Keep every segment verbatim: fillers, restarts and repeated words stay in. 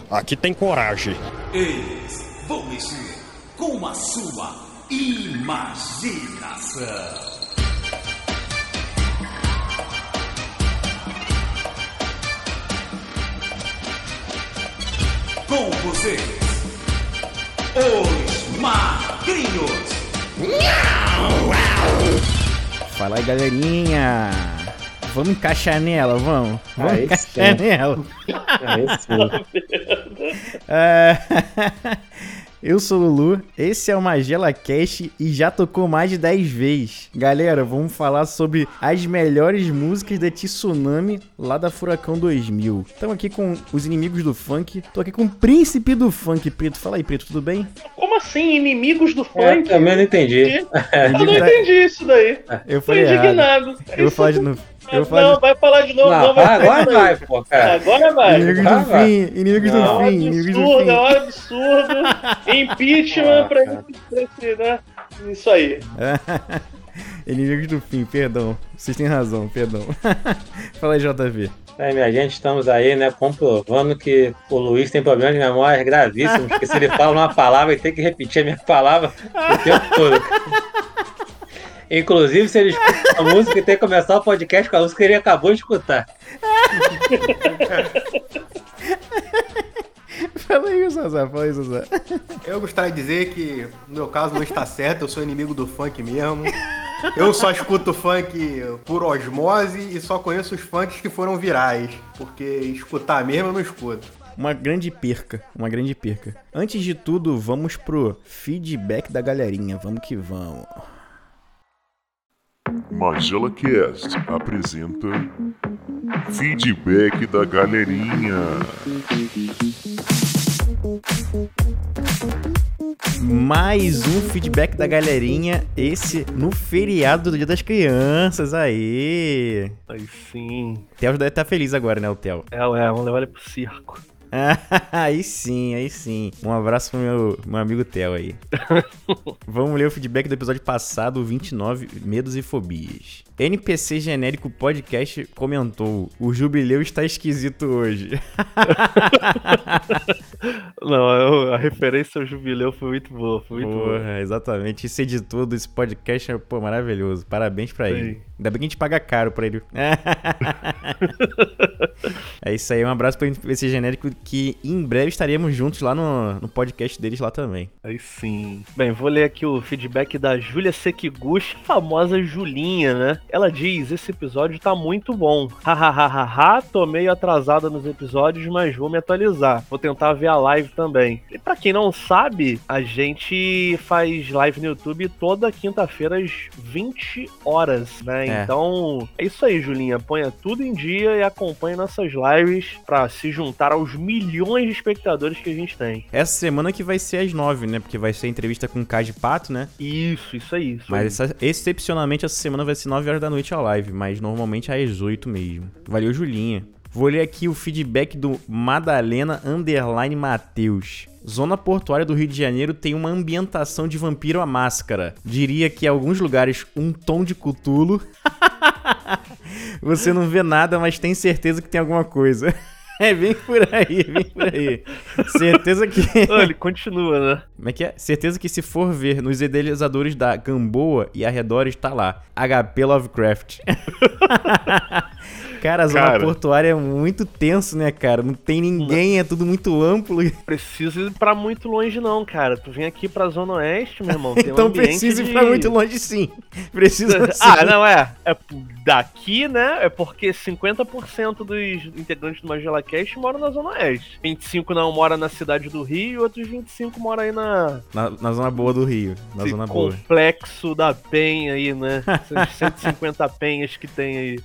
aqui tem coragem. Eles vão mexer com a sua imaginação. Com vocês, os magrinhos. Fala aí, galerinha. Vamos encaixar nela, vamos. Vamos Aí encaixar sim. nela. Aí sim. É... Eu sou o Lulu, esse é o Magela Cast e já tocou mais de dez vezes. Galera, vamos falar sobre as melhores músicas da Tsunami lá da Furacão dois mil. Estamos aqui com os inimigos do funk, tô aqui com o príncipe do funk, Preto. Fala aí, Preto, tudo bem? Como assim, inimigos do É, funk? também não entendi. Eu não entendi isso daí. Eu Tô falei errado. indignado. Eu vou falar de novo. Eu vou falar Não, de... vai falar de novo. Não, Não, vai, vai agora vai, pô, cara. Agora vai. Inimigos Vai, do vai. fim, inimigos Não. do É um fim, inimigos do absurdo, fim. é um absurdo. Impeachment Ah, pra cara. esse, né? Isso aí. Inimigos do fim, perdão. Vocês têm razão, perdão. Fala aí, J V. É, minha gente, estamos aí, né, comprovando que o Luiz tem problemas de memória gravíssimos, porque se ele fala uma palavra, ele tem que repetir a minha palavra o tempo todo. Inclusive, se ele escuta a música e tem que começar o podcast com a música que ele acabou de escutar. Fala aí, Zazá, fala aí, Zazá. Eu gostaria de dizer que, no meu caso, não está certo, eu sou inimigo do funk mesmo. Eu só escuto funk por osmose e só conheço os funks que foram virais, porque escutar mesmo eu não escuto. Uma grande perca, uma grande perca. Antes de tudo, vamos pro feedback da galerinha, vamos que vamos. Magela Cast apresenta Feedback da Galerinha. Mais um feedback da galerinha, esse no feriado do Dia das Crianças, aí. Aí sim. Theo deve estar feliz agora, né, o Theo? É, ué, vamos levar ele pro circo. Aí sim, aí sim. Um abraço pro meu, meu amigo Theo aí. Vamos ler o feedback do episódio passado, vinte e nove, Medos e Fobias. N P C Genérico Podcast comentou: o jubileu está esquisito hoje. Não, eu- a referência ao jubileu foi muito boa, foi muito boa. Porra, exatamente. Esse editor desse podcast é, pô, maravilhoso. Parabéns pra ele. Sim. Ainda bem que a gente paga caro pra ele. É isso aí, um abraço pra esse genérico que em breve estaremos juntos lá no, no podcast deles lá também. Aí sim. Bem, vou ler aqui o feedback da Júlia Sekiguchi, famosa Julinha, né? Ela diz: esse episódio tá muito bom. Hahaha, tô meio atrasada nos episódios, mas vou me atualizar. Vou tentar ver a live também. E pra quem não sabe, a gente faz live no YouTube toda quinta-feira às vinte horas, né? É. Então, é isso aí, Julinha. Ponha tudo em dia e acompanhe nossas lives pra se juntar aos milhões de espectadores que a gente tem. Essa semana que vai ser às nove, né? Porque vai ser a entrevista com o K de Pato, né? Isso, isso aí. Isso aí. Mas essa- excepcionalmente essa semana vai ser nove horas da noite a live, mas normalmente às oito mesmo. Valeu, Julinha. Vou ler aqui o feedback do Madalena Underline Mateus. Zona portuária do Rio de Janeiro tem uma ambientação de Vampiro à Máscara. Diria que em alguns lugares um tom de Cthulhu. Você não vê nada, mas tem certeza que tem alguma coisa. É, vem por aí, vem por aí. Certeza que... Ah, ele continua, né? Como é que é? Certeza que se for ver nos idealizadores da Gamboa e arredores, tá lá. H P Lovecraft. Cara, a zona Cara. portuária é muito tenso, né, cara? Não tem ninguém, é tudo muito amplo. Precisa ir pra muito longe, não, cara. Tu vem aqui pra Zona Oeste, meu irmão. Tem um Então ambiente precisa ir de- pra muito longe, sim. Precisa sim. Ah, não, é. É daqui, né? É porque cinquenta por cento dos integrantes do Magela Cast moram na Zona Oeste. vinte e cinco por cento não mora na cidade do Rio e outros vinte e cinco por cento moram aí na... Na, na zona boa do Rio. Na esse zona boa. complexo da Penha aí, né? Essas cento e cinquenta penhas que tem aí.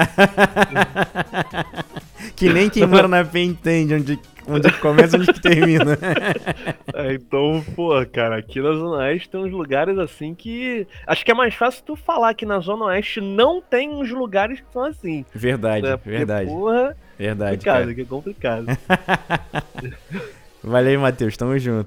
Que nem quem mora na Penha entende onde, onde que começa e onde que termina. É, então, pô, cara, aqui na Zona Oeste tem uns lugares assim que... Acho que é mais fácil tu falar que na Zona Oeste não tem uns lugares que são assim. Verdade, Né? Porque, verdade. porra, Verdade, complicado, cara. que é complicado. Valeu, Matheus. Tamo junto.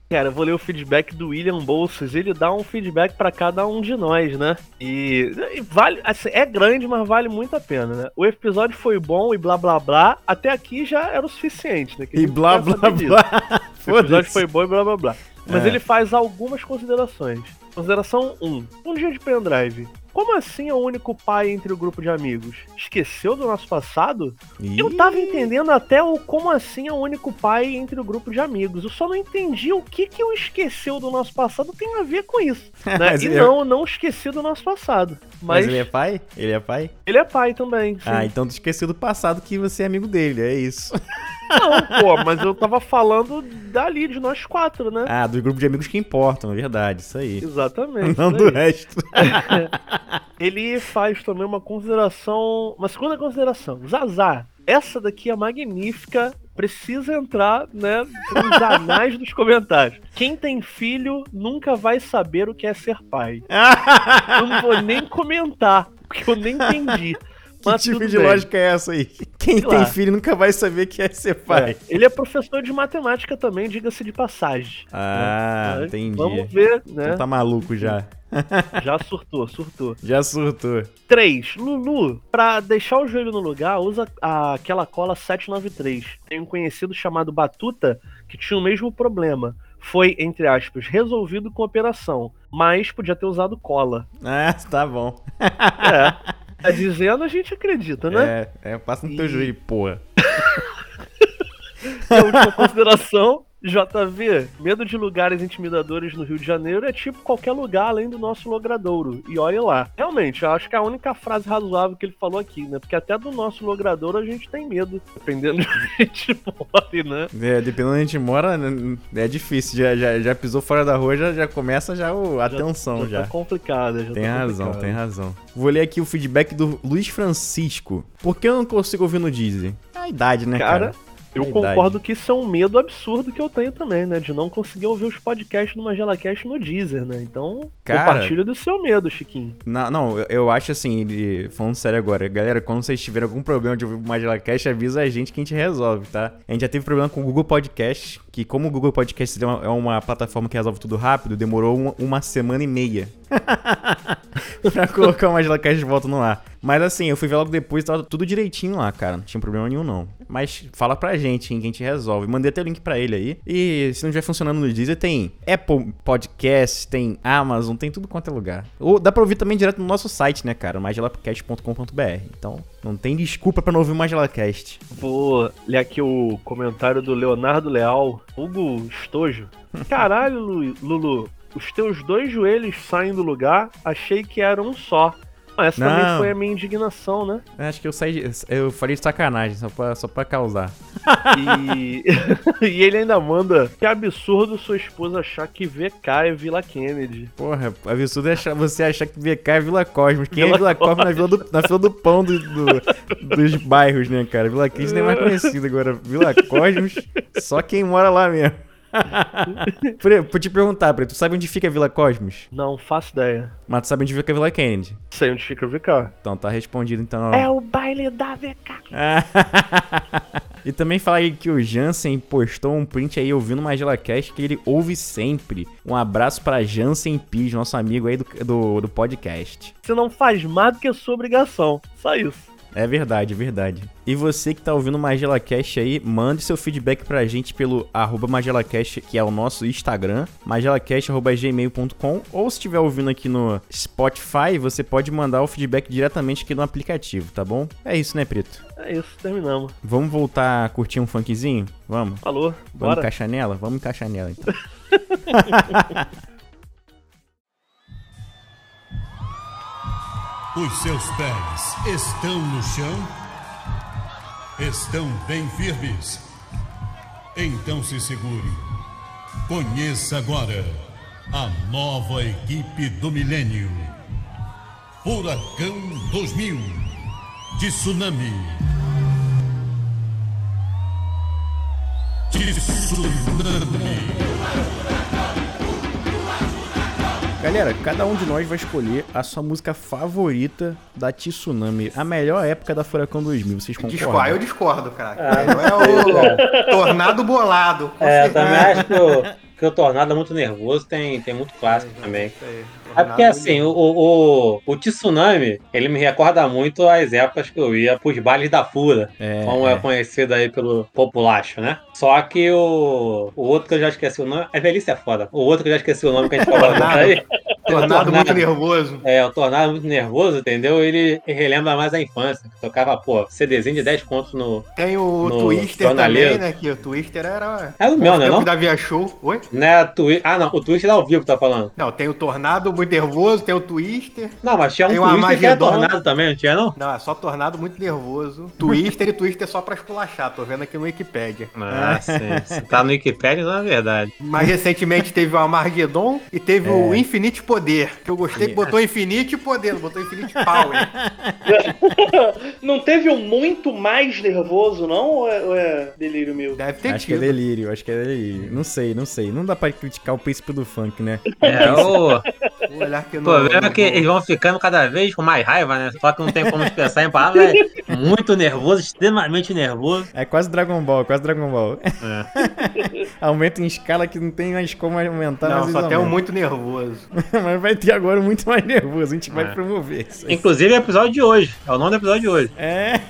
Cara, eu vou ler o feedback do William Bolsas. Ele dá um feedback pra cada um de nós, né? E, e vale, assim, é grande, mas vale muito a pena, né? O episódio foi bom e blá blá blá. Até aqui já era o suficiente, né? Que a E gente blá não quer blá saber blá. disso. O episódio Foda-se. foi bom e blá blá blá. Mas É. ele faz algumas considerações. Consideração um. Um dia de pendrive. Como assim é o único pai entre o grupo de amigos? Esqueceu do nosso passado? Eu tava entendendo até o como assim é o único pai entre o grupo de amigos. Eu só não entendi o que que o esqueceu do nosso passado tem a ver com isso. Né? Mas E ele é- não, não esqueci do nosso passado. Mas Mas, ele é pai? Ele é pai? ele é pai também. Sim. Ah, então tu esqueceu do passado que você é amigo dele, é isso. Não, pô, mas eu tava falando dali, de nós quatro, né? Ah, do grupo de amigos que importam, é verdade, isso aí. Exatamente. Não isso do aí. resto. Ele faz também uma consideração, uma segunda consideração. Zazá, essa daqui é magnífica, precisa entrar, né, nos anais dos comentários. Quem tem filho nunca vai saber o que é ser pai. Eu não vou nem comentar, porque eu nem entendi. Que Mas tipo tudo de bem. lógica é essa aí? Quem Sei tem lá. filho nunca vai saber que é ser pai. É, ele é professor de matemática também, diga-se de passagem. Ah, Mas entendi. Vamos ver, né? Então tá maluco já. Já surtou, surtou. Já surtou. três. Lulu, pra deixar o joelho no lugar, usa a- aquela cola sete nove três. Tem um conhecido chamado Batuta que tinha o mesmo problema. Foi, entre aspas, resolvido com operação, mas podia ter usado cola. Ah, tá bom. É, tá dizendo, a gente acredita, né? É, é, passa no teu E- joelho, porra. E a última consideração, J V, medo de lugares intimidadores no Rio de Janeiro é tipo qualquer lugar além do nosso logradouro. E olha lá. Realmente, eu acho que é a única frase razoável que ele falou aqui, né? Porque até do nosso logradouro a gente tem medo, dependendo de onde a gente mora, né? É, dependendo de onde a gente mora, né, é difícil. Já, já, já pisou fora da rua, já, já começa já o, a tensão já. Tá complicada, já Tem tá razão, complicado. tem razão. Vou ler aqui o feedback do Luiz Francisco. Por que eu não consigo ouvir no Deezer? É a idade, né, cara? Cara, eu É a idade. concordo que isso é um medo absurdo que eu tenho também, né? De não conseguir ouvir os podcasts do MagelaCast no Deezer, né? Então, Cara- compartilha do seu medo, Chiquinho. Não, não, eu- eu acho assim, ele, falando sério agora, galera, quando vocês tiverem algum problema de ouvir o MagelaCast, avisa a gente que a gente resolve, tá? A gente já teve problema com o Google Podcast, que como o Google Podcast é uma, é uma plataforma que resolve tudo rápido, demorou uma, uma semana e meia pra colocar o MagelaCast de volta no ar. Mas assim, eu fui ver logo depois, tava tudo direitinho lá, cara, não tinha problema nenhum não. Mas fala pra gente, hein, que a gente resolve. Mandei até o link pra ele aí. E se não estiver funcionando no Deezer, tem Apple Podcast, tem Amazon, tem tudo quanto é lugar. Ou dá pra ouvir também direto no nosso site, né, cara, magelacast ponto com ponto b r. Então, não tem desculpa pra não ouvir o MagelaCast. Vou ler aqui o comentário do Leonardo Leal, Hugo Estojo. Caralho, Lu- Lulu, os teus dois joelhos saem do lugar, achei que era um só. Ah, essa Não. também foi a minha indignação, né? Eu acho que eu saí de, eu falei de sacanagem, só pra, só pra causar. E... e ele ainda manda, que absurdo sua esposa achar que V K é Vila Kennedy. Porra, absurdo é achar- você achar que V K é Vila Cosmos. Quem Vila é Vila Cosmos na fila do, na fila do pão do, do- dos bairros, né, cara? Vila Kennedy nem é mais conhecido agora. Vila Cosmos, só quem mora lá mesmo. Pre, Vou te perguntar, Preto, tu sabe onde fica a Vila Cosmos? Não faço ideia. Mas tu sabe onde fica a Vila Kennedy? Sei onde fica o V K. Então tá respondido, então. É o baile da V K. E também fala aí que o Jansen postou um print aí ouvindo o MagelaCast que ele ouve sempre. Um abraço pra Jansen Pires, nosso amigo aí do, do, do podcast. Você não faz mais do que a sua obrigação. Só isso. É verdade, é verdade. E você que tá ouvindo o MagelaCast aí, mande seu feedback pra gente pelo arroba MagelaCast, que é o nosso Instagram, magelacast arroba gmail ponto com, ou se estiver ouvindo aqui no Spotify, você pode mandar o feedback diretamente aqui no aplicativo, tá bom? É isso, né, Preto? É isso, terminamos. Vamos voltar a curtir um funkzinho? Vamos? Falou, Vamos bora. encaixar nela? Vamos encaixar nela, então. Os seus pés estão no chão? Estão bem firmes? Então se segure. Conheça agora a nova equipe do milênio. Furacão dois mil. Tsunami. Tsunami. Galera, cada um de nós vai escolher a sua música favorita da Tsunami, a melhor época da Furacão dois mil, vocês Discordo, concordam? eu discordo, cara. Ah, não é o tornado bolado. com É, eu certeza. também acho que o Porque o Tornado é muito nervoso, tem, tem muito clássico É, também. isso aí. É porque assim, o, o, o, o Tsunami, ele me recorda muito as épocas que eu ia pros bailes da Fura, É, como é. é. conhecido aí pelo populacho, né? Só que o, o outro que eu já esqueci o nome, a velhice é foda. O outro que eu já esqueci o nome que a gente falou agora aí. Tornado muito nervoso. É, o Tornado muito nervoso, entendeu? Ele relembra mais a infância. Que tocava, pô, CDzinho de dez contos no. Tem o No Twister jornaleiro. também, né? Que o Twister era. É o meu, né, não? Da Via Show. Oi? Né, twi... Ah, não, o Twister é ao vivo, tá falando. Não, tem o Tornado muito nervoso, tem o Twister. Não, mas tinha um Tem o Twister que é Armagedon. Tornado também, não tinha, não? Não, é só Tornado muito nervoso. Twister e Twister só pra esculachar, tô vendo aqui no Wikipedia. Ah, sim. Se tá no Wikipedia, não é verdade. Mais recentemente teve o Armagedon e teve É. o Infinite Poder, que eu gostei que botou Infinite Poder, não botou Infinite Power. Não teve um muito mais nervoso, não? Ou é, ou é delírio meu? Deve ter Acho que é tido. delírio, acho que é delírio. Não sei, não sei. Não dá pra criticar o príncipe do funk, né? É, o Vou olhar aqui no... problema é no- que eles vão ficando cada vez com mais raiva, né? Só que não tem como expressar em palavras. É muito nervoso, extremamente nervoso. É quase Dragon Ball, quase Dragon Ball. É. Aumenta em escala que não tem mais como aumentar. Não, mas só tem um aumenta. muito nervoso. Mas vai ter agora um muito mais nervoso. A gente vai É. promover isso aí. Inclusive é o episódio de hoje. É o nome do episódio de hoje. É.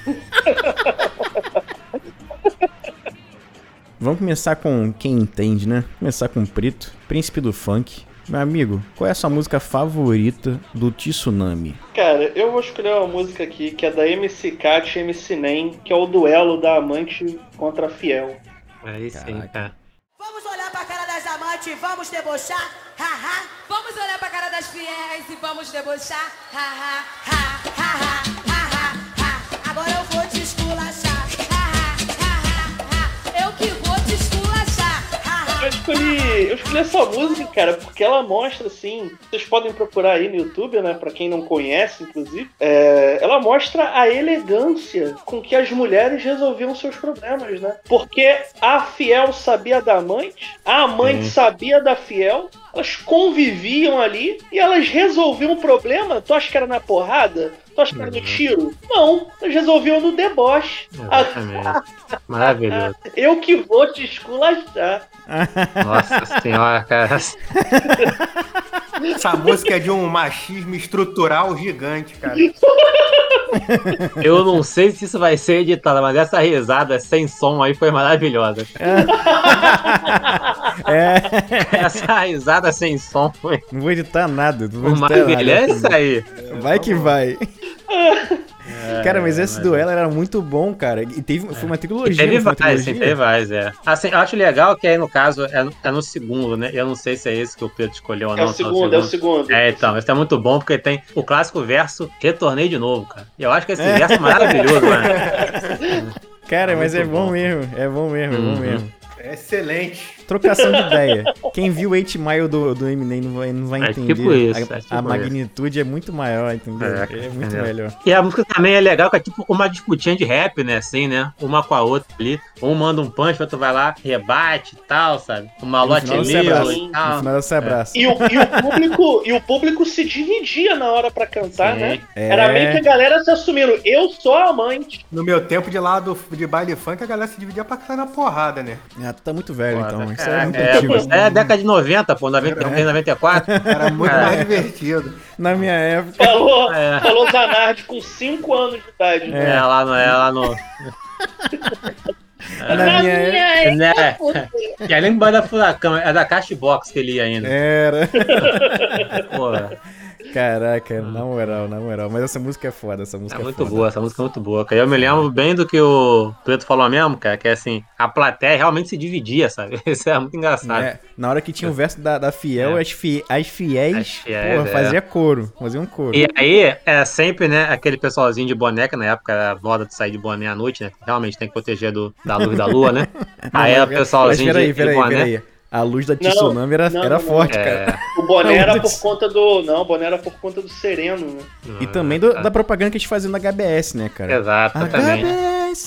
Vamos começar com quem entende, né? Começar com o Preto, príncipe do funk. Meu amigo, qual é a sua música favorita do Tsunami? Cara, eu vou escolher uma música aqui que é da M C Cat e M C Nem, que é o duelo da amante contra a fiel. Aí sim, Caraca. cara. Vamos olhar pra cara das amantes e vamos debochar, haha. Vamos olhar pra cara das fiéis e vamos debochar, haha, ha, ha, ha, ha, ha, ha. Agora eu vou te esculachar, haha, ha, ha, ha. Eu que vou te esculachar, haha. Eu escolhi, eu escolhi essa música, cara, porque ela mostra, assim, vocês podem procurar aí no YouTube, né, pra quem não conhece, inclusive, é, ela mostra a elegância com que as mulheres resolviam seus problemas, né? Porque a fiel sabia da amante, a amante Sim. sabia da fiel, elas conviviam ali e elas resolviam o problema. Tu acha que era na porrada? Tu acha que era no tiro? Não, elas resolviam no deboche. Exatamente. Maravilhoso. Eu que vou te esculachar. Nossa senhora, cara. Essa música é de um machismo estrutural gigante, cara. Eu não sei se isso vai ser editado, mas essa risada sem som aí foi maravilhosa. É. Essa risada sem som foi Não vou editar nada. Não vou uma editar nada. maravilha. É isso aí. Vai que vai. Cara, mas esse mas- duelo era muito bom, cara. E teve, foi uma trilogia. Teve não foi uma vários, sim, trilogia? teve vários, é. Assim, eu acho legal que aí, no caso, é no, é no segundo, né? Eu não sei se é esse que o Pedro escolheu ou É não. o só segundo, é o segundo. É, então, esse é muito bom porque tem o clássico verso Retornei de Novo, cara. E eu acho que esse verso é maravilhoso, né? Cara, É mas é muito bom, bom. mesmo. É bom mesmo, é bom Uhum. mesmo. É excelente. Trocação de ideia. Quem viu o oito Mile do, do Eminem não vai, não vai É entender. tipo isso, a, é tipo a isso. magnitude é muito maior, entendeu? É, É, muito entendeu? melhor. E a música também é legal, que é tipo uma disputinha de rap, né? Assim, né? Uma com a outra ali. Um manda um punch, o outro vai lá, rebate e tal, sabe? O malote final você livre abraça. e No tal. final você abraça. E o, e o público, e o público se dividia na hora pra cantar, Sim. né? É. Era meio que a galera se assumindo. Eu sou a amante. No meu tempo de lá do, de baile funk, a galera se dividia pra cair na porrada, né? Ah, tu tá muito velho, Pô, então. Isso é, é muito é, antigo. pô, é década de noventa, pô, noventa, noventa e quatro. Era muito É. mais divertido. Na minha época. Falou, É. falou Zanardi com cinco anos de idade. É, né? lá no. É, lá no Na minha época. né? E além do Baile da Furacão, é da Cashbox que ele ia ainda. Era. Pô, Caraca, na moral, na moral. Mas essa música é foda, essa é música é, muito foda. boa, essa música é muito boa. Cara. Eu me lembro bem do que o Preto falou mesmo, cara, que é assim, a plateia realmente se dividia, sabe? Isso é muito engraçado. É, na hora que tinha o verso da, da Fiel, É. as, fi, as fiéis, As fiéis, porra, é. fazia coro, fazia um coro. E aí, é sempre, né, aquele pessoalzinho de boneca, na época era moda de sair de boné à noite, né? Realmente tem que proteger do, da luz da lua, né? Aí é o Mas pessoalzinho peraí, de, peraí, de boné. peraí. A luz da Não, Tsunami era, não, era não, forte, É, cara. O boné era Não, por conta do. Não, o boné era por conta do Sereno, né? E também do- da propaganda que eles faziam na H B S, né, cara? Exatamente. H B S,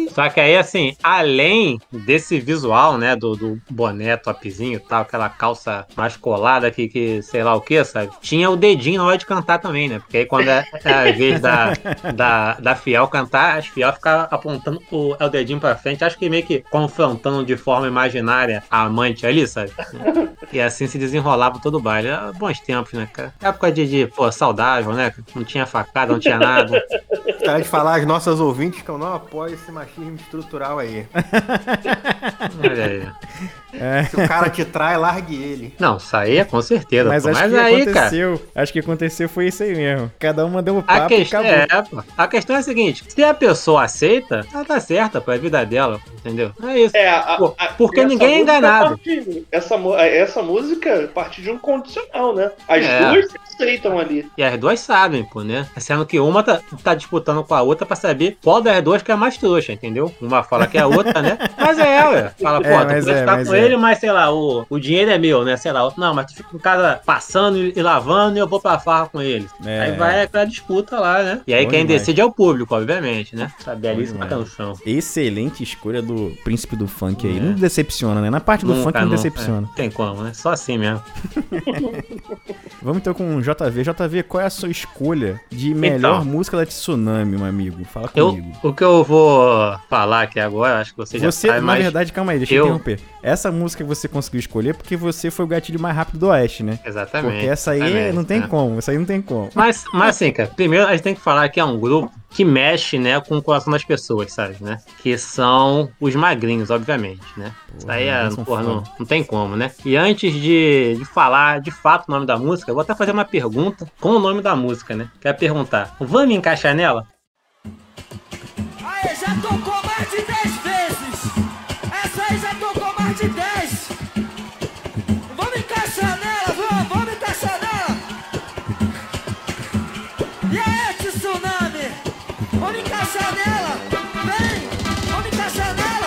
Só que aí, assim, além desse visual, né, do, do boné topzinho e tal, aquela calça mais colada que, que sei lá o que, sabe? Tinha o dedinho na hora de cantar também, né? Porque aí quando é, é a vez da, da, da Fiel cantar, as Fiel ficam apontando o, o dedinho pra frente, acho que meio que confrontando de forma imaginária a amante ali, sabe? E assim se desenrolava todo o baile. Era bons tempos, né, cara? Época de, de pô, saudável, né? Não tinha facada, não tinha nada. Cara, de falar às nossas ouvintes que eu não apoio esse machismo estrutural aí. Olha aí. É. Se o cara te trai, largue ele. Não, isso aí é com certeza. Mas pô. acho Mas que aí, aconteceu. cara. Acho que aconteceu foi isso aí mesmo. Cada uma deu um A papo e questão, acabou. é, pô. A questão é a seguinte: se a pessoa aceita, ela tá certa, pô, é a vida dela, entendeu? É isso. É, a, Pô, a, porque essa ninguém é música enganado. parte- essa, mu- essa música parte de um condicional, né? As É. duas se aceitam ali. E as duas sabem, pô, né? Sendo que uma tá, tá disputando com a outra pra saber qual das duas que é mais trouxa, entendeu? Uma fala que é a outra, né? Mas é ela, ué. Fala, pô, É, tu mas pode é, ficar mas com é. ele, mas sei lá, o, o dinheiro é meu, né? Sei lá, outro, não, mas tu fica em casa passando e, e lavando e eu vou pra farra com ele. É. Aí vai aquela disputa lá, né? E aí Bom quem demais. decide é o público, obviamente, né? Essa belíssima demais. canção. Excelente escolha do príncipe do funk aí. É. Não decepciona, né? Na parte do Nunca, funk não nunca, decepciona. é. Não tem como, né? Só assim mesmo. Vamos então com o J V. J V, qual é a sua escolha de melhor Então. música da Tsunami, meu amigo? Fala Eu, comigo. o que eu vou falar aqui agora, acho que você já Você, sabe, na mas verdade, calma aí, deixa eu eu- interromper. Essa música você conseguiu escolher porque você foi o gatilho mais rápido do Oeste, né? Exatamente. Porque essa aí exatamente, não tem né? como, essa aí não tem como. Mas, mas assim, cara, primeiro a gente tem que falar que é um grupo que mexe, né, com o coração das pessoas, sabe, né? Que são os magrinhos, obviamente, né? Isso aí é, eles são porra, não, foda. não tem como, né? E antes de, de falar de fato o nome da música, eu vou até fazer uma pergunta com o nome da música, né? Quer perguntar, vamos encaixar nela? Aê, já tocou mais de dez vezes. Essa aí já tocou mais de dez. Vamos encaixar nela, vamos, vamos encaixar nela. E aí, Tsunami? Vamos encaixar nela. Vem, vamos encaixar nela.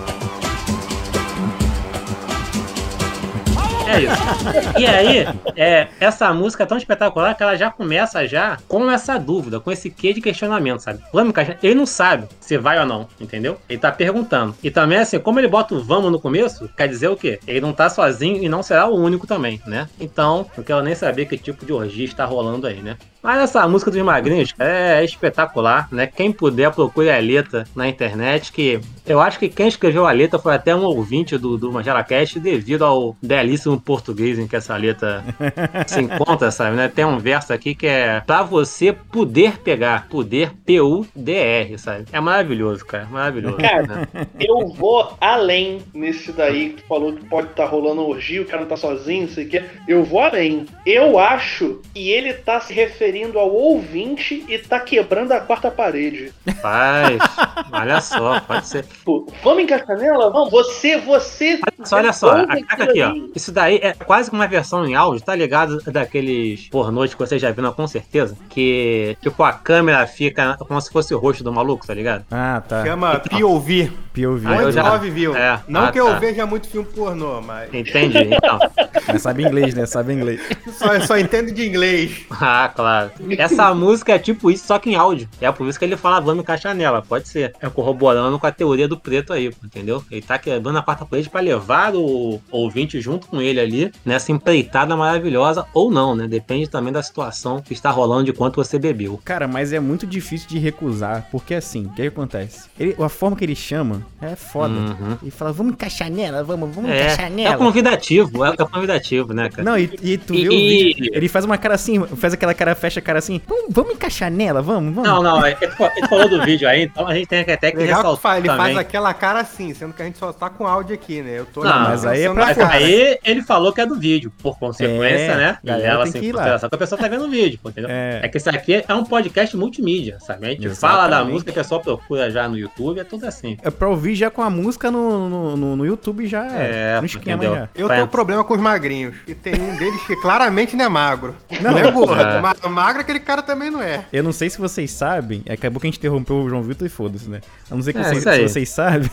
É isso. E aí, é, essa música é tão espetacular que ela já começa já com essa dúvida, com esse quê de questionamento, sabe? Vamos encaixar. Ele não sabe se vai ou não, entendeu? Ele tá perguntando. E também, assim, como ele bota o vamos no começo, quer dizer o quê? Ele não tá sozinho e não será o único também, né? Então, não quero nem saber que tipo de orgia está rolando aí, né? Mas essa música dos magrinhos é espetacular, né? Quem puder, procure a letra na internet, que eu acho que quem escreveu a letra foi até um ouvinte do, do MagelaCast devido ao belíssimo português em que essa letra se encontra, sabe, né? Tem um verso aqui que é pra você poder pegar, poder, P U D R, sabe? É maravilhoso, cara, maravilhoso. Cara, né? eu vou além nesse daí que tu falou que pode estar rolando orgia, o cara não tá sozinho, não sei o quê. Eu vou além. Eu acho que ele tá se referindo ao ouvinte e tá quebrando a quarta parede. Faz, olha só, pode ser. Pô, vamos encaixar nela? Vamos, você, você... Olha só, olha só, ouve a cara aquilo aqui, ó. ali. Isso daí é quase que uma versão em áudio, tá ligado? Daqueles pornôs que vocês já viram com certeza. Que, tipo, a câmera fica como se fosse o rosto do maluco, tá ligado? Ah, tá. Chama P O V. P O V. Ah, eu Point já- of View. é, Não ah, que eu tá. veja muito filme pornô, mas Entendi, então. Mas sabe inglês, né? Sabe inglês. só, só entendo de inglês. Ah, claro. Essa música é tipo isso, só que em áudio. É por isso que ele fala vamos encaixar nela, pode ser. É corroborando com a teoria do preto aí, entendeu? Ele tá quebrando a quarta parede pra levar o ouvinte junto com ele ali, nessa empreitada maravilhosa, ou não, né? Depende também da situação que está rolando, de quanto você bebeu. Cara, mas é muito difícil de recusar, porque assim, o que, que acontece? Ele, a forma que ele chama é foda. Uhum. Ele fala, vamos encaixar nela, vamos, vamos É, encaixar é nela. convidativo, é, é convidativo, né, cara? Não, e, e tu E- vê o vídeo, ele faz uma cara assim, faz aquela cara, fecha a cara assim, vamos, vamos encaixar nela, vamos, vamos. Não, não, ele ele falou do vídeo aí, então a gente tem que até que Legal que ressaltar fa- ele também. faz aquela cara assim, sendo que a gente só tá com áudio aqui, né? Eu tô Não, mas aí é pensando pra na Mas cara. aí ele falou que é do vídeo, por consequência, É, né? E galera leva tem assim que ir em lá. consideração que a pessoa tá vendo o vídeo, pô, entendeu? É. É. que isso aqui é um podcast multimídia, sabe? A gente fala da Exatamente. música, a pessoa procura já no YouTube, é tudo assim. É pra ouvir já com a música no, no, no, no YouTube já é, É, no esquema entendeu? já. Eu Vai. tenho um problema com os magrinhos. E tem um deles que claramente não é magro. Não, é gordo. É. Ma- Magro aquele cara também não é. Eu não sei se vocês sabem, acabou que a gente interrompeu o João Vitor e foda-se, né? A não ser que É, vocês, isso aí. se vocês sabem,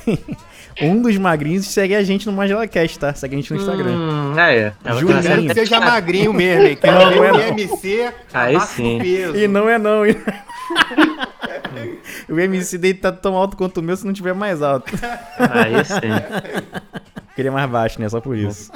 um dos magrinhos segue a gente no MagelaCast, tá? Segue a gente no Instagram. Hum, é, é. Ela Julinho. tá- Quero que seja magrinho mesmo, hein? Quero Não, ver não é o não. I M C Aí abaixo sim. do peso. E não é não. e- O M C dele tá tão alto quanto o meu se não tiver mais alto. Aí sim. Queria mais baixo, né? Só por isso.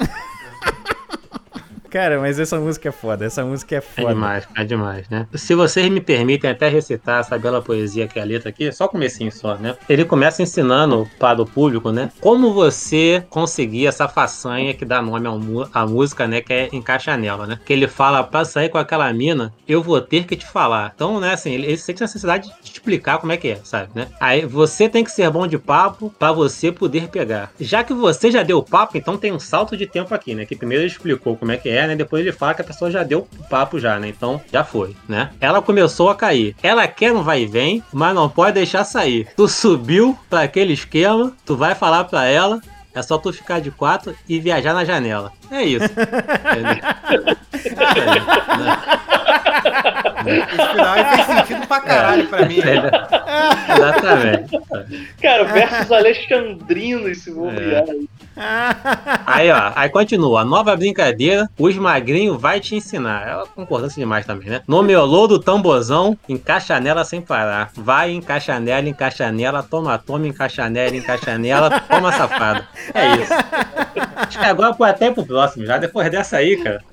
Cara, mas essa música é foda, essa música é foda. É demais, é demais, né? Se vocês me permitem até recitar essa bela poesia que é a letra aqui, só comecinho só, né? Ele começa ensinando para o público, né? Como você conseguir essa façanha que dá nome à música, né? Que é Encaixa Nela, né? Que ele fala, pra sair com aquela mina, eu vou ter que te falar. Então, né, assim, ele, ele sente a necessidade de te explicar como é que é, sabe, né? Aí, você tem que ser bom de papo pra você poder pegar. Já que você já deu o papo, então tem um salto de tempo aqui, né? Que primeiro ele explicou como é que é, né? Depois ele fala que a pessoa já deu o papo já, né? Então, já foi, né? Ela começou a cair. Ela quer um vai e vem, mas não pode deixar sair. Tu subiu pra aquele esquema, tu vai falar pra ela, é só tu ficar de quatro e viajar na janela. É isso. Entendeu? Esse final aí fez sentido pra caralho pra mim. É. Exatamente. Cara, versus Alexandrino esse bobear aí. Aí, ó, aí continua. Nova brincadeira, os magrinhos vai te ensinar. É uma concordância demais também, né? No miolô do tambozão, encaixa nela sem parar. Vai, encaixa nela, encaixa nela, toma, toma, encaixa nela, encaixa nela, toma safada. É isso. Acho que agora pode até ir pro próximo, já depois dessa aí, cara.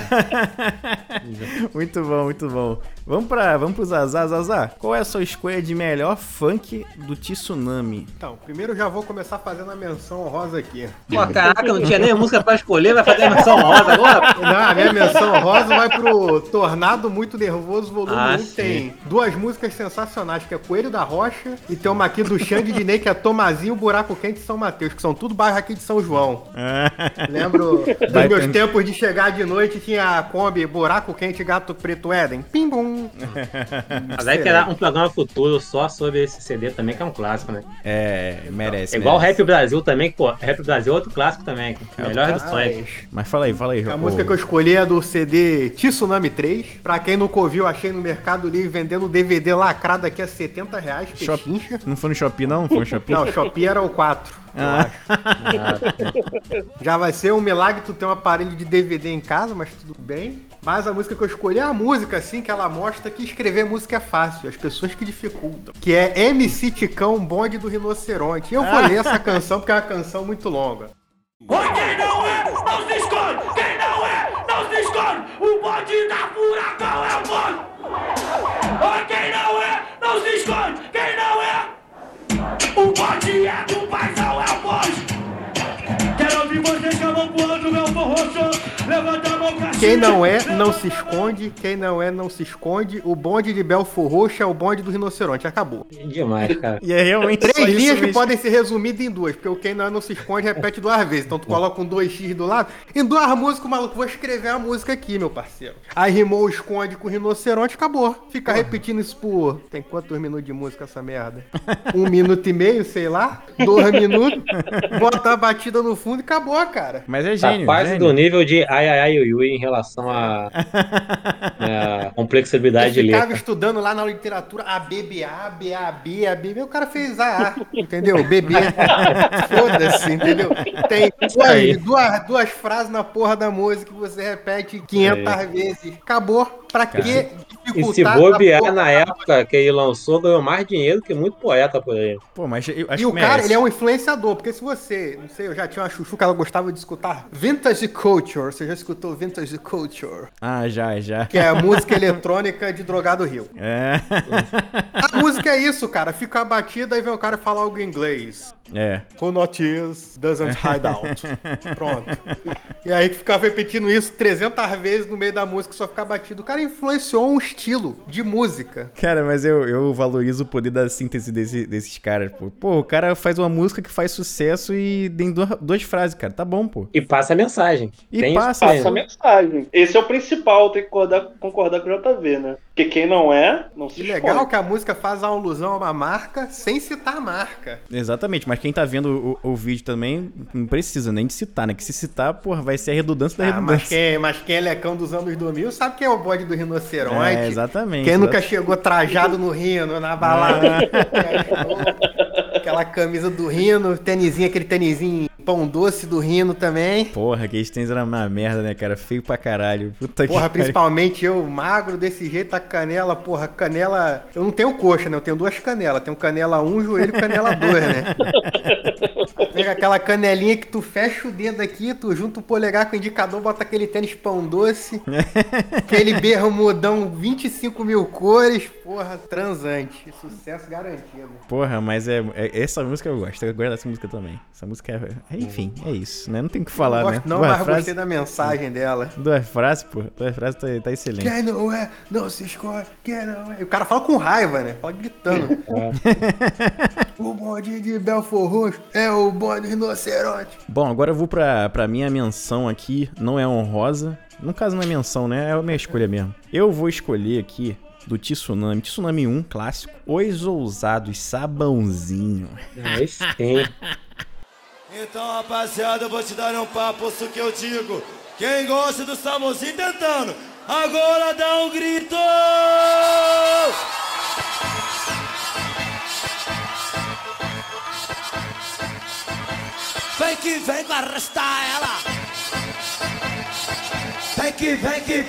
Muito bom, muito bom. Vamos pra, vamos pro Zazá. Zazá, qual é a sua escolha de melhor funk do Tsunami? Então, primeiro eu já vou começar fazendo a menção honrosa aqui. Pô, caraca, não tinha nem música pra escolher, vai fazer a menção rosa agora? Não, a minha menção honrosa vai pro Tornado Muito Nervoso, volume Ah, um. sim. Tem duas músicas sensacionais, que é Coelho da Rocha, e tem uma aqui do Xande de Ney, que é Tomazinho, Buraco Quente e São Mateus, que são tudo bairro aqui de São João. Lembro dos Vai meus tendo- tempos de chegar de noite, tinha a Kombi, Buraco Quente, Gato Preto Éden. Pim, bum. Mas aí que era um programa futuro só sobre esse C D também, que é um clássico, né? É, merece. É igual o merece. Rap Brasil também, que, pô, Rap Brasil é outro clássico também. Melhor do Ah, funk. Mas fala aí, fala aí. A ô- música que eu escolhi é do C D Tsunami três. Pra quem nunca ouviu, achei no Mercado Livre vendendo D V D lacrado aqui a setenta reais. Shop- Pechincha. Não foi no Shopee, não? Foi no Shopee? Não, Shopee era o quatro. Ah. Já vai ser um milagre tu ter um aparelho de D V D em casa, mas tudo bem. Mas a música que eu escolhi é a música, assim, que ela mostra que escrever música é fácil, as pessoas que dificultam. Que é M C Ticão, Bonde do Rinoceronte. Eu vou ler essa canção porque é uma canção muito longa. Oi, quem não é, não se esconde! Quem não é, não se esconde! O bonde da furacão é o bonde! Oi, quem não é, não se esconde! Quem não é, o bonde é do paizão, é o bonde! Quero ouvir vocês chamam voando, meu borrochão! Levanta a mão, cacete! Quem não é, não se esconde. Quem não é, não se esconde. O bonde de Belfor Roxo é o bonde do rinoceronte. Acabou. Demais, cara. E é realmente só Três isso linhas que mesmo. podem ser resumidas em duas, porque o quem não é, não se esconde repete duas vezes. Então tu coloca um dois x do lado. Em duas músicas, maluco, vou escrever a música aqui, meu parceiro. Aí rimou o esconde com o rinoceronte, acabou. Fica repetindo isso por... Tem quantos minutos de música essa merda? Um minuto e meio, sei lá. Dois minutos. Bota a batida no fundo e acabou, cara. Mas é Tá gênio, quase gênio. do nível de ai ai ai ui, ui em relação à à complexidade de Ele ficava letra. estudando lá na literatura A, B, B, A, B, A, B, A, B, B. O cara fez A, A, entendeu? B, B. Foda-se, entendeu? Tem aí. duas, duas, duas frases na porra da música que você repete quinhentas vezes. Acabou. Pra que E se dificultar? bobear a porra? na época que ele lançou, ganhou mais dinheiro que muito poeta por aí. Pô, mas eu acho E o que cara, merece. ele é um influenciador, porque se você, não sei, eu já tinha uma chuchu que ela gostava de escutar Vintage Culture. Você já escutou Vintage Culture? Ah, já, já. Que é a música eletrônica de Drogado Rio. É. A música é isso, cara. Fica a batida e vem o cara falar algo em inglês. É. Who not is, doesn't hide out. Pronto. E aí que ficava repetindo isso trezentas vezes no meio da música, só ficava batido. O cara influenciou um estilo de música. Cara, mas eu, eu valorizo o poder da síntese desse- desses caras, pô. Pô, o cara faz uma música que faz sucesso e tem duas, duas frases, cara. Tá bom, pô. E passa a mensagem. E Tem passa, isso aí, Passa a né? mensagem. Esse é o principal, tem que concordar, concordar com o J V, né? Porque quem não é, não se E legal esconde. que a música faz a alusão a uma marca sem citar a marca. Exatamente, mas quem tá vendo o, o vídeo também não precisa nem de citar, né? Que se citar, porra, vai ser a redundância da Ah, mas, redundância. quem, mas quem é lecão dos anos dois mil sabe quem é o bode do rinoceronte. É, exatamente. Quem nunca exatamente. chegou trajado no rino, na balada. Aquela camisa do rino, tênisinho, aquele tênisinho Pão Doce do Rino também. Porra, que Tênis era uma merda, né, cara? Feio pra caralho. Puta Porra, que principalmente eu, magro desse jeito, a canela, porra, canela... Eu não tenho coxa, né? Eu tenho duas canelas. Tenho canela um, joelho e canela dois, né? Pega aquela canelinha que tu fecha o dedo aqui, tu junta o polegar com o indicador, bota aquele tênis Pão Doce, aquele bermudão vinte e cinco mil cores, porra, transante. Sucesso garantido. Porra, mas é, é- essa música eu gosto. Eu gosto dessa música também. Essa música é... é- Enfim, é isso, né? Não tem o que falar, Não né? gosto não, Duas mas frases- gostei da mensagem dela. Duas frases, pô. Duas frases tá, tá excelente. Quem não é, não se escolhe, quem não é. E o cara fala com raiva, né? Fala gritando. O bonde de Belfort Roxo é o bonde rinoceronte. Bom, agora eu vou pra, pra minha menção aqui. Não é honrosa. No caso não é menção, né? É a minha escolha mesmo. Eu vou escolher aqui do Tsunami. Tsunami um, clássico. Os Ousados Sabãozinho. Aí sim. Então, rapaziada, eu vou te dar um papo, isso que eu digo. Quem gosta do Sabãozinho tentando, agora dá um grito! Vem que vem com arrastar ela. Vem que vem que.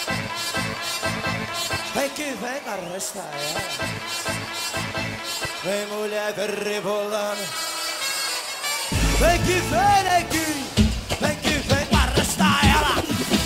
Vem que vem com arrastar ela. Vem mulher, vem rebolando. Vem que vem, neguinho. Vem que vem com arrastar ela.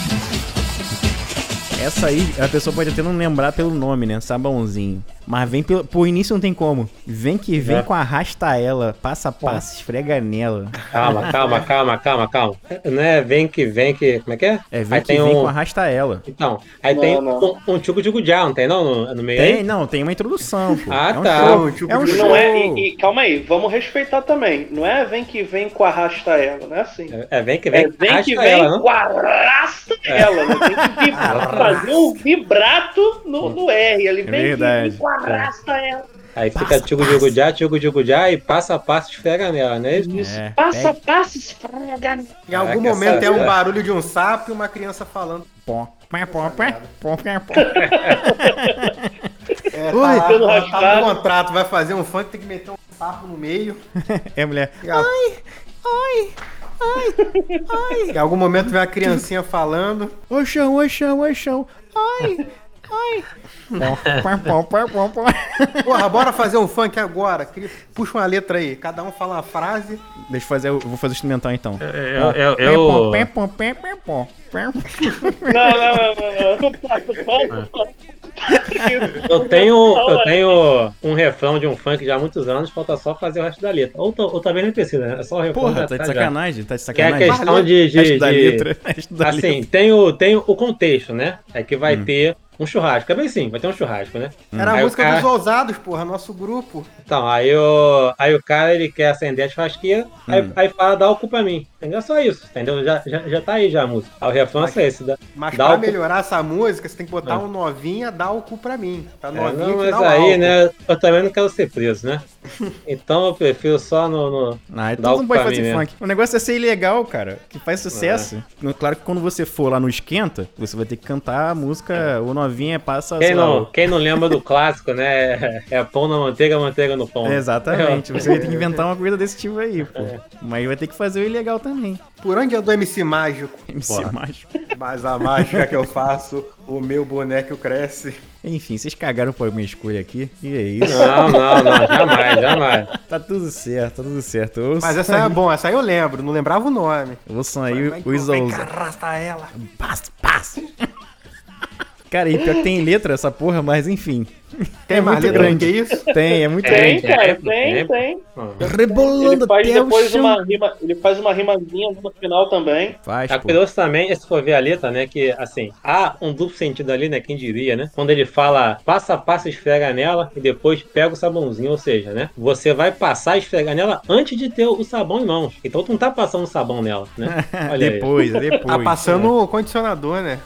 Essa aí, a pessoa pode até não lembrar pelo nome, né? Sabãozinho. Mas vem pelo... Por início não tem como. Vem que vem É. com arrasta ela. Passa a passo, esfrega nela. Calma, calma, calma, calma, calma. Não é vem que vem que. Como é que é? É, vem Aí que tem vem um... com arrasta ela. Então, aí Não, tem não. um, um tchuco de já, não tem não no, no meio Tem, aí? não, tem uma introdução, pô. Ah, é um tá. show, Tipo é um de- E show. não é, e, e calma aí, vamos respeitar também. Não é vem que vem com arrasta ela, não é assim. É, é vem que vem, É vem arrasta que vem ela, não? com arrasta ela, né? Tem que vibra- fazer um vibrato no, no R ali. Vem verdade. que vem com arrasta ela. Aí fica tchuco de já, tchuco de já e passa a passo esfrega nela, né? Isso, É, passa, pega. passa, esfrega. Em algum Caraca, momento essa- é um barulho de um sapo e uma criança falando. Pó, pé, pó, pé, pó, pé, pó. É, Oi. tá, Pelo lá, tá raspado. no contrato, vai fazer um funk, tem que meter um sapo no meio. É, mulher. Ai, ai, ai. Em algum momento vem uma criancinha falando. Ô chão, ô chão, ô chão. Ai, ai. Pó, pé, pó, pé, pó, pó. Porra, bora fazer um funk agora. Cria- Puxa uma letra aí, cada um fala uma frase. Deixa eu fazer, eu vou fazer o instrumental então. Eu, eu, Pé, eu, pó, pé, pó, pé, pé, pó. Pé. Não, não, não, não, não. Para, para. eu tenho, eu tenho um refrão de um funk já há muitos anos, falta só fazer o resto da letra. Ou, ou também nem precisa, né? É só o refrão. Porra, já tá de já. sacanagem? Tá de Que é a sacanagem? questão de. de, Resto da de- letra. Resto da assim, letra. tem o, tem o contexto, né? É que vai Hum. ter um churrasco. É bem sim, vai ter um churrasco, né? Era a Aí o música cara- dos ousados, porra, nosso grupo. Então, aí o, aí o cara ele quer acender a churrasqueira, aí, Hum. aí fala, dá o cu pra mim. Entendeu? É só isso, entendeu? Já, já, já tá aí já a música. Aí o refrão é esse. Dá, Mas dá pra o cu- melhorar essa música, você tem que botar É. um novinha, dá o cu pra mim. Pra É, novinha não, te mas dá o aí, álcool. né, eu também não quero ser preso, né? Então eu prefiro só no... no Ah, Dá então o não pode pra fazer mim funk. O negócio é ser ilegal, cara. Que faz sucesso. Claro que quando você for lá no Esquenta, você vai ter que cantar a música O Novinha Passa... quem, sei lá, não, o- quem não lembra do clássico, né? É pão na manteiga, manteiga no pão. Exatamente. Você vai ter que inventar uma coisa desse tipo aí, pô. Mas vai ter que fazer o ilegal também. Por onde anda o M C Mágico? M C Mágico. Mas a mágica que eu faço, o meu boneco cresce. Enfim, vocês cagaram por minha escolha aqui. E é isso. Não, não, não, jamais, jamais. Tá tudo certo, tá tudo certo. Eu Mas essa é bom, essa aí eu lembro, não lembrava o nome. Ouçam aí Vai, os vai, ousados. arrasta ela. Passo, passo. Cara, e pior que tem letra essa porra, mas enfim. Tem É mais muito letra do grande. que isso? Tem, é muito Tem, grande. cara, É, tem, tem. tem. Rebolando Ele faz até o depois chão. uma rima, ele faz uma rimazinha no final também. Faz, A pô. curioso também, se for ver a letra, né, que, assim, há um duplo sentido ali, né, quem diria, né, quando ele fala passa a passo, esfrega nela e depois pega o sabãozinho, ou seja, né, você vai passar a esfregar nela antes de ter o sabão em mãos. Então tu não tá passando sabão nela, né? Olha aí. Depois, depois. Tá passando o condicionador, né?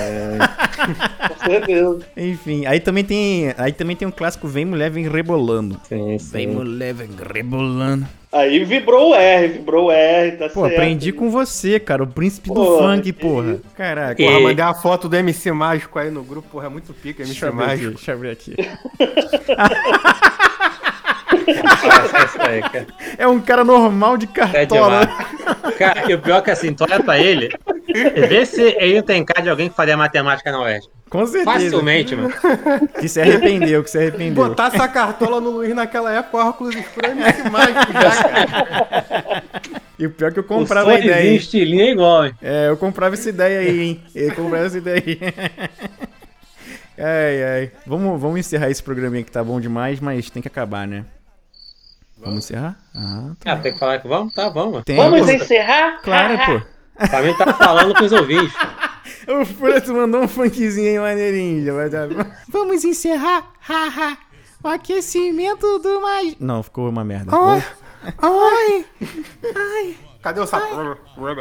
Com certeza. Enfim, aí também tem, aí também tem um clássico Vem Mulher Vem Rebolando. Sim, Vem sim. Mulher Vem Rebolando. Aí vibrou o R, vibrou o R, tá Pô, certo. aprendi com você, cara, o príncipe do Pô, funk, que porra. Caraca. E- Porra, mandei uma foto do M C Mágico aí no grupo, porra, é muito pica, M C Deixa eu abrir aqui, Mágico. deixa eu abrir aqui. Isso aí, cara. É um cara normal de É cartola. demais. Cara, e o pior é que assim, tu olha pra ele, vê se ele não tem cara de alguém que faria matemática na U E R J. Com certeza. Facilmente, mano. Que se arrependeu, que se arrependeu. Botar essa cartola no Luiz naquela época, o óculos escuro é muito mágico já, cara. E o pior é que eu O comprava a ideia, sorrisinho, hein? estilinho é igual, hein? É, eu comprava essa ideia aí, hein? Eu comprava essa ideia aí. Ai, ai. Vamos, vamos encerrar esse programinha que tá bom demais, mas tem que acabar, né? Vamos encerrar? Ah, tá. Ah, tem que falar que vamos? Tá, vamos. Tem, Vamos pô. encerrar? Claro, pô. Pra mim tá falando com os ouvintes. O Furto mandou um funkzinho aí maneirinho. Já vai dar... Vamos encerrar, haha. O aquecimento do mais... Não, ficou uma merda. Oi. Oi. Cadê o sapo?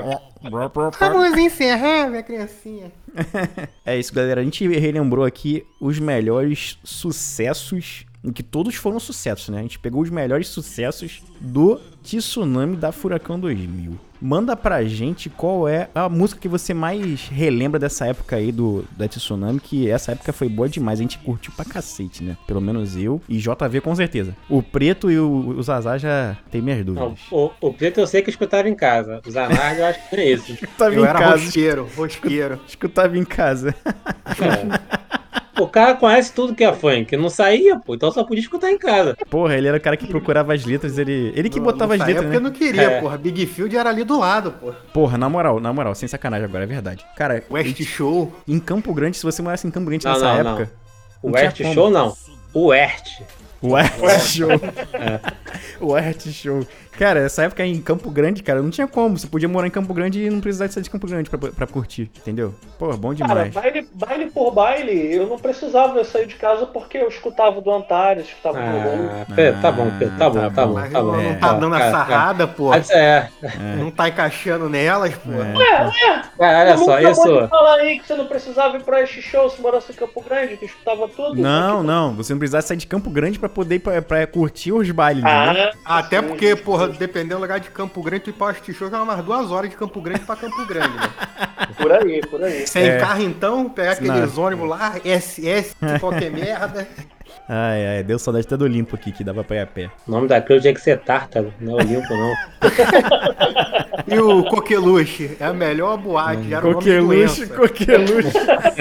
Vamos encerrar, minha criancinha. É isso, galera. A gente relembrou aqui os melhores sucessos, em que todos foram sucessos, né? A gente pegou os melhores sucessos do Tsunami da Furacão dois mil. Manda pra gente qual é a música que você mais relembra dessa época aí do, da Tsunami, que essa época foi boa demais, a gente curtiu pra cacete, né? Pelo menos eu e J V com certeza. O Preto e o, o Zazá já tem minhas Não, dúvidas. o, o Preto eu sei que eu escutava em casa. Os Zanardi eu acho que é isso. Escutava Eu em era casa. rosqueiro, rosqueiro. Escutava em casa. É. O cara conhece tudo que é funk. Não saía, pô. Então só podia escutar em casa. Porra, ele era o cara que procurava as letras, ele, ele que Não- botava não as saía letras, porque né? eu não queria, É. porra. Big Field era ali do lado, porra. Porra, na moral, na moral, sem sacanagem agora, é verdade. Cara, West Show. em Campo Grande, se você morasse em Campo Grande Não, nessa não, época... O não tinha West como. Show não. O West. O Art Show. O Art Show. Cara, essa época em Campo Grande, cara, não tinha como. Você podia morar em Campo Grande e não precisava sair de Campo Grande pra, pra curtir, entendeu? Pô, bom Cara, demais. baile, baile por baile, eu não precisava sair de casa porque eu escutava do Antares, escutava do Lulu. Ah, Pedro, tá bom, Pedro. Tá bom, tá bom, Mas tá não, bom. não tá dando a Cara, sarrada, cara. porra. Mas é, Não tá encaixando nelas, porra. Ué, ué, cara, olha o só, Lulu acabou isso. de falar aí que você não precisava ir pra este show se morasse em Campo Grande, que escutava tudo. Não, Aqui- não. Você não precisava sair de Campo Grande pra poder ir pra, pra curtir os bailes, entendeu? Ah, Até sim. porque, porra, dependendo do lugar de Campo Grande, tu ir pra West Show já é umas duas horas de Campo Grande pra Campo Grande, né? Por aí, por aí. Sem É. carro então, pegar aqueles Não. ônibus lá, S S, de qualquer merda. Ai, ai, deu saudade até do Olimpo aqui, que dava pra ir a pé. O nome daquilo tinha que ser Tártaro, não é Olimpo, não. E o Coqueluche, é a melhor boate, já era o nome de Coqueluche, doença. coqueluche.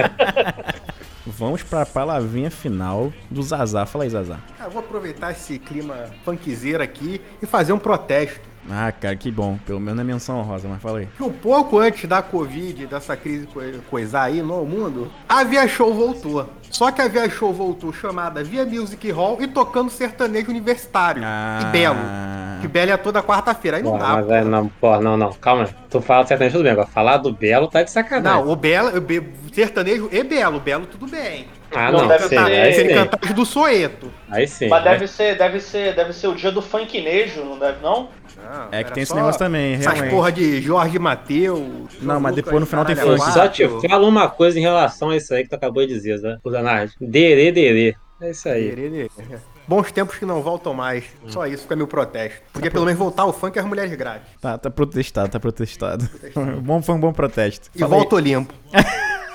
Vamos pra palavrinha final do Zazá. Fala aí, Zazá. Ah, vou aproveitar esse clima funkzeiro aqui e fazer um protesto. Ah, cara, que bom. Pelo menos na menção honrosa, mas fala aí. Que um pouco antes da Covid, dessa crise co- coisar aí no mundo, a Via Show voltou. Só que a Via Show voltou chamada Via Music Hall e tocando sertanejo universitário. Ah. E Belo. Que Belo é toda quarta-feira. Aí não Porra, dá. mas é, não, porra, não, não, calma. Tu fala sertanejo tudo bem, agora falar do Belo tá de sacanagem. Não, o Belo, o Be- sertanejo e Belo. Belo tudo bem. ah, não não, deve sim, ser- aí Se ele sim. cantar as do Soeto. Aí sim. Mas né? deve ser, deve ser, deve ser o dia do funknejo, não deve não? Não, É que era tem esse só negócio também, Essas realmente. porra de Jorge Mateus. Não, mas depois no final tem caralho, funk. Eu só te quatro. falo uma coisa em relação a isso aí que tu acabou de dizer, né? O Zanardi. Derê, derê. É isso aí. Bons tempos que não voltam mais. Só isso fica meu protesto. Podia pelo menos voltar o funk e as mulheres grátis. Tá, tá protestado, tá protestado. Bom, foi um bom protesto. E Fala volta Olimpo. aí.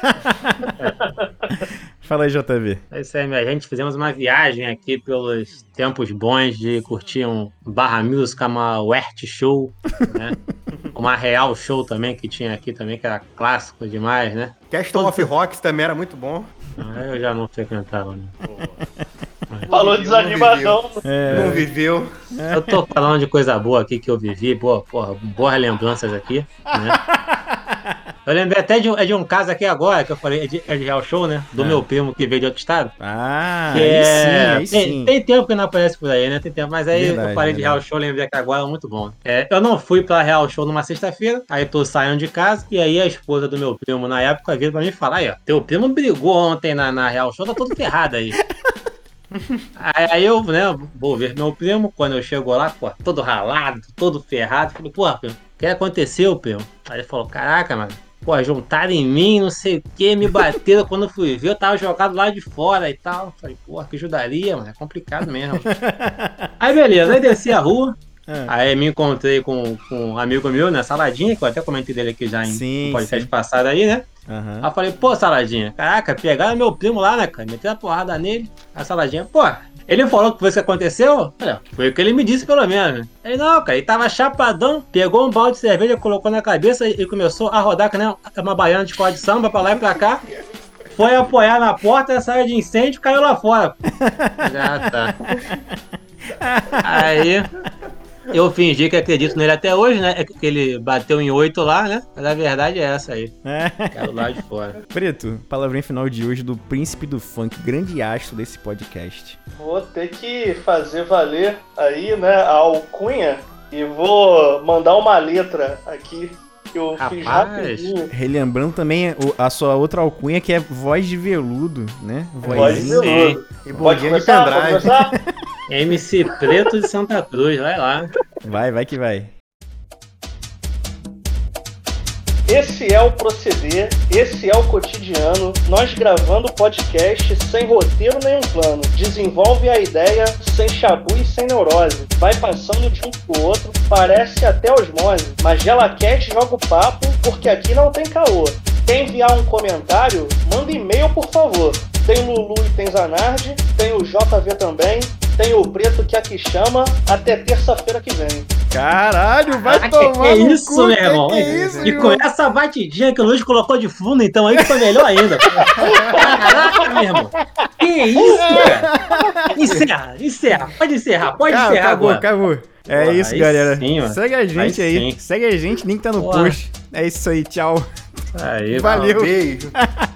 Fala aí, J V. É isso aí, minha gente. Fizemos uma viagem aqui pelos tempos bons de curtir um Barra Music, uma Wert Show, né? Uma Real Show também, que tinha aqui também, que era clássico demais, né? Castle of Rocks também era muito bom. Ah, eu já não frequentava, né? Falou Não desanimadão. Não viveu. Eu tô falando de coisa boa aqui que eu vivi, boa, porra, boas lembranças aqui, né? Eu lembrei até de, um- é de um caso aqui agora, que eu falei, é de, é de Real Show, né? Do É. meu primo que veio de outro estado. Ah, Que aí é- sim, aí tem, sim. tem tempo que não aparece por aí, né? Tem tempo, mas aí Verdade, eu falei de verdade. Real Show, lembrei que agora é muito bom. É, eu não fui pra Real Show numa sexta-feira, aí tô saindo de casa, e aí a esposa do meu primo na época veio pra mim falar, aí ó, teu primo brigou ontem na, na Real Show, tá todo ferrado aí. Aí, aí eu, né, vou ver meu primo, quando eu chego lá, pô, todo ralado, todo ferrado, falei, pô, primo, o que aconteceu, primo? Aí ele falou, caraca, mano, pô, juntaram em mim, não sei o que, me bateram quando eu fui ver, eu tava jogado lá de fora e tal. Falei, pô, que ajudaria, mano, é complicado mesmo. Aí beleza, aí desci a rua, É. aí me encontrei com, com um amigo meu, né, Saladinha, que eu até comentei dele aqui já em Sim, no podcast sim. passado aí, né? Aham. Aí eu falei, pô, Saladinha, caraca, pegaram meu primo lá, né, cara? Meteram a porrada nele. A Saladinha, pô, Ele falou que foi isso que aconteceu? Olha, foi o que ele me disse, pelo menos. Ele, não, cara, ele tava chapadão, pegou um balde de cerveja, colocou na cabeça e começou a rodar que nem uma baiana de escola de samba pra lá e pra cá. Foi apoiar na porta, saiu de incêndio e caiu lá fora. Já tá. Aí... eu fingi que acredito nele até hoje, né? É que ele bateu em oito lá, né? Mas a verdade é essa aí. Quero lá de fora. Preto, palavrinha final de hoje do príncipe do funk, grande astro desse podcast. Vou ter que fazer valer aí, né, a alcunha e vou mandar uma letra aqui que eu Rapaz. fiz rapidinho. Relembrando também o- a sua outra alcunha, que é voz de veludo, né? Voz de Vozinha. veludo. E Pode bondinha de começar? Pode pendrive. começar? M C Preto de Santa Cruz, vai lá. Vai, vai que vai. Esse é o proceder, esse é o cotidiano, nós gravando podcast sem roteiro nenhum plano. Desenvolve a ideia sem chabu e sem neurose. Vai passando de um pro outro, parece até osmose. Mas GelaCast joga o papo, porque aqui não tem caô. Quer enviar um comentário? Manda e-mail, por favor. Tem Lulu e tem Zanardi, tem o J V também, tem o Preto que aqui chama, até terça-feira que vem. Caralho, vai Ah, tomar que, que no isso, cu, meu que irmão? que é isso, E irmão? com essa batidinha que o Luiz colocou de fundo, então, aí que foi melhor ainda. Caraca, meu irmão. Que isso, cara? Encerra, encerra. Pode encerrar, pode Acabou, encerrar acabou, agora. acabou. É Porra, isso, aí galera. sim, mano. Segue a gente Aí aí. sim. Segue a gente, link tá no Porra. post. É isso aí, tchau. Aí, Valeu. Beijo.